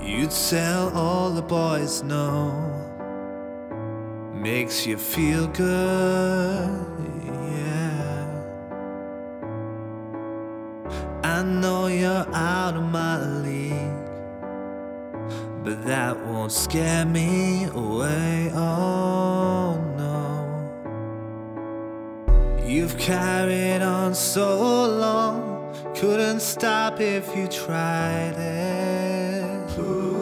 You tell all the boys no, makes you feel good, yeah. I know you're out of my league, but that won't scare me away, oh no. You've carried on so long, couldn't stop if you tried it.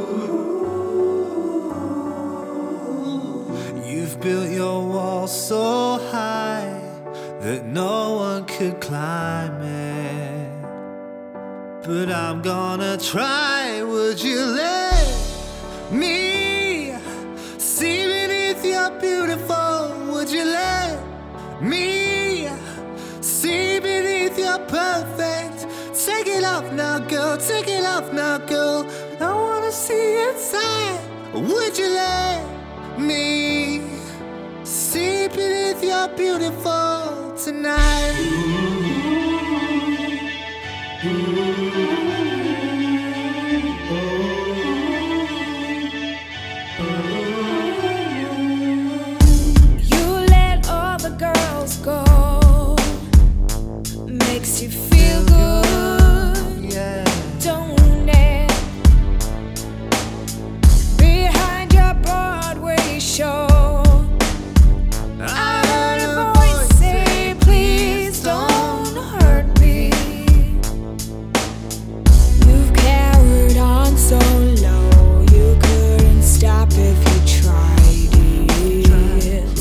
You've built your wall so high that no one could climb it. But I'm gonna try, would you let me see beneath your beautiful? Would you let me see beneath your perfect? Take it off now, girl, take it off now, girl. I wanna see inside. Would you let me see beneath your beautiful tonight? You let all the girls go, makes you feel good, Yeah. don't it? Behind your Broadway show, I heard a voice say, please don't hurt me. You've carried on so low, you couldn't stop if you tried it.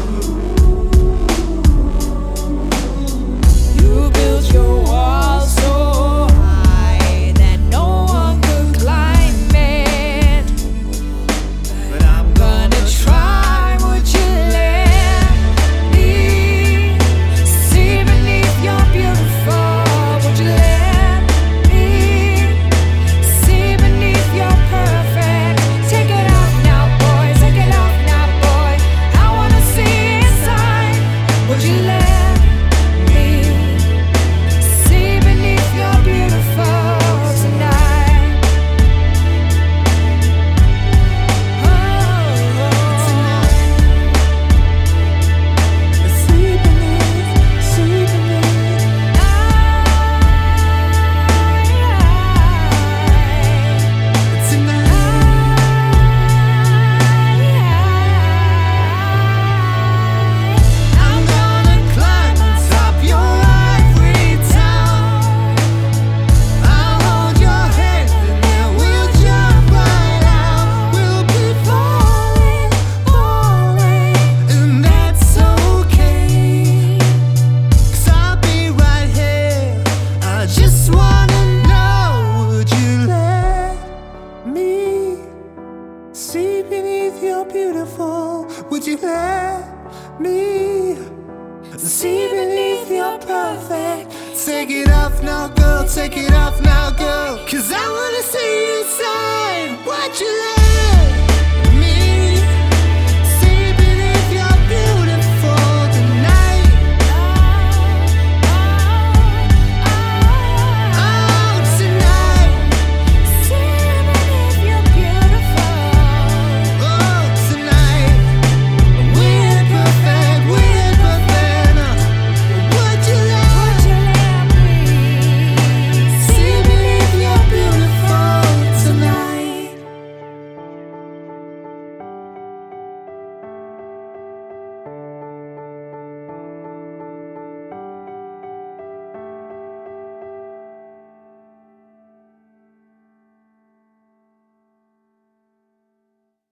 You built your wall so high that no one could climb it. But I'm Gonna try, would you let me see beneath your beautiful? Would you let me see beneath your perfect? Take it off now, boy, take it off now, boy. I wanna see inside. Would you let me see beneath your beautiful tonight? I'm gonna climb on top your ivory tower. I'll hold your hand and then we'll jump right out. We'll be falling, falling, and that's okay. 'Cause I'll be right here. I just wanna know, would you let me see beneath your beautiful? Would you let me see beneath your perfect? Take it off now, girl, take it off now, girl. 'Cause I wanna see inside. Would you let